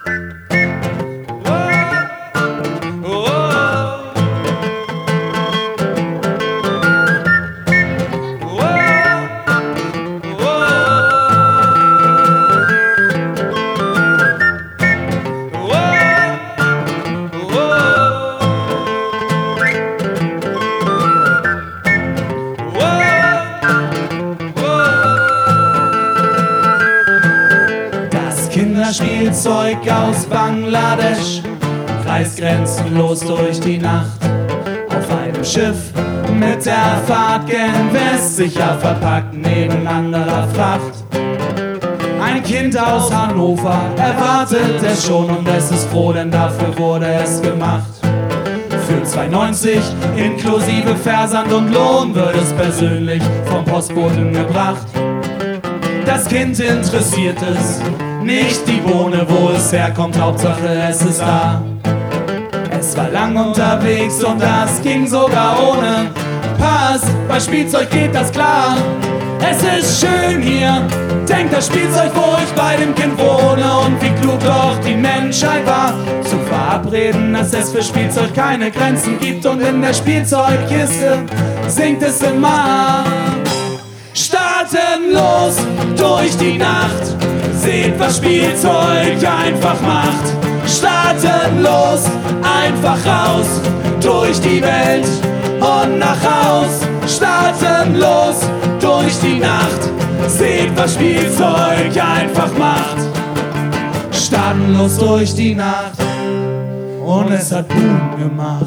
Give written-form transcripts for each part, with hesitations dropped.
Kinderspielzeug aus Bangladesch reist grenzenlos durch die Nacht. Auf einem Schiff mit der Fahrt gen West, sicher verpackt neben anderer Fracht. Ein Kind aus Hannover erwartet es schon und es ist froh, denn dafür wurde es gemacht. Für 2,90 inklusive Versand und Lohn wird es persönlich vom Postboten gebracht. Das Kind interessiert es nicht die Bohne, wo es herkommt, Hauptsache es ist da. Es war lang unterwegs und das ging sogar ohne Pass. Bei Spielzeug geht das klar. Es ist schön hier, denkt das Spielzeug, wo ich bei dem Kind wohne. Und wie klug doch die Menschheit war, zu verabreden, dass es für Spielzeug keine Grenzen gibt. Und in der Spielzeugkiste singt es immer. Starten los durch die Nacht, seht, was Spielzeug einfach macht. Starten los, einfach raus, durch die Welt und nach Haus. Starten los, durch die Nacht, seht, was Spielzeug einfach macht. Starten los durch die Nacht und es hat Boom gemacht.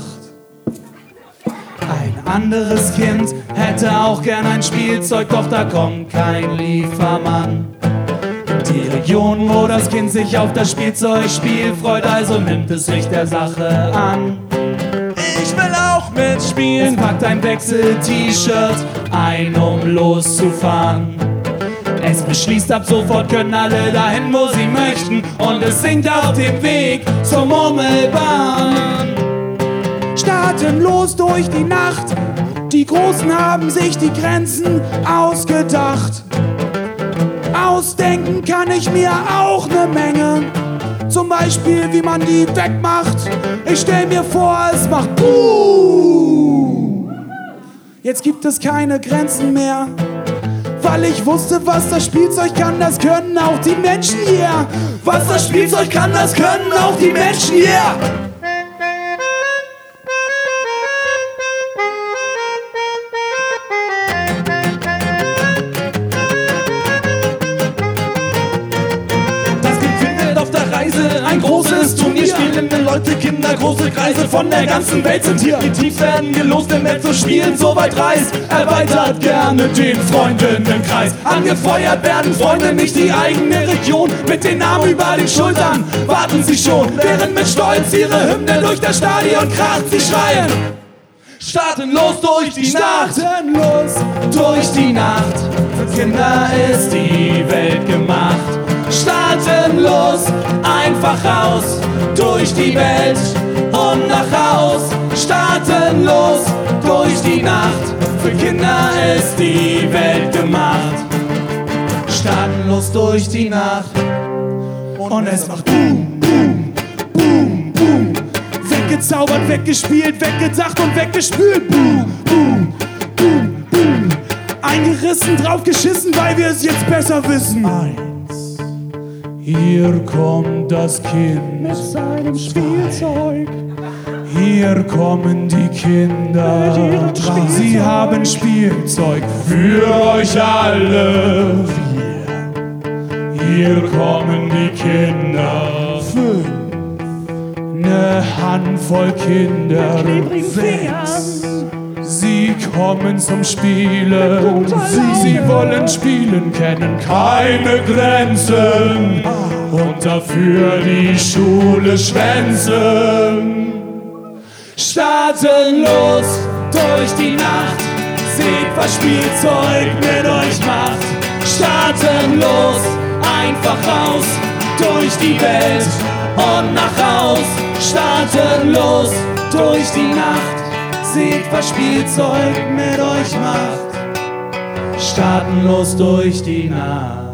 Ein anderes Kind hätte auch gern ein Spielzeug, doch da kommt kein Liefermann. Die Region, wo das Kind sich auf das Spielzeugspiel freut, also nimmt es sich der Sache an. Ich will auch mitspielen, packt ein Wechsel-T-Shirt ein, um loszufahren. Es beschließt, ab sofort können alle dahin, wo sie möchten, und es singt auf dem Weg zur Murmelbahn. Starten los durch die Nacht, die Großen haben sich die Grenzen ausgedacht. Ausdenken kann ich mir auch ne Menge. Zum Beispiel, wie man die wegmacht. Ich stell mir vor, es macht Buh. Jetzt gibt es keine Grenzen mehr, weil ich wusste, was das Spielzeug kann, das können auch die Menschen hier. Was das Spielzeug kann, das können auch die Menschen hier. Ein großes Turnier, spielende Leute, Kinder, große Kreise von der ganzen Welt sind hier. Die Teams werden gelost, denn wer zu spielen so weit reist, erweitert gerne den Freundinnenkreis. Angefeuert werden Freunde, nicht die eigene Region. Mit den Armen über den Schultern warten sie schon, während mit Stolz ihre Hymne durch das Stadion kracht. Sie schreien: Starten los durch die Nacht, starten los durch die Nacht. Für Kinder ist die Welt gemacht. Starten los, einfach raus, durch die Welt und nach Haus. Starten los, durch die Nacht, für Kinder ist die Welt gemacht. Starten los durch die Nacht und es macht Boom, Boom, Boom, Boom. Weggezaubert, weggespielt, weggedacht und weggespült. Boom, Boom, Boom, Boom. Eingerissen, draufgeschissen, weil wir es jetzt besser wissen. Hier kommt das Kind mit seinem Spielzeug. Hier kommen die Kinder, sie haben Spielzeug für euch alle. Hier kommen die Kinder, 5, ne Handvoll Kinder, 6. Sie kommen zum Spielen, sie wollen spielen, kennen keine Grenzen und dafür die Schule schwänzen. Starten los durch die Nacht, seht, was Spielzeug mit euch macht. Starten los, einfach raus, durch die Welt und nach Haus. Starten los durch die Nacht, seht, was Spielzeug mit euch macht. Starten los durch die Nacht.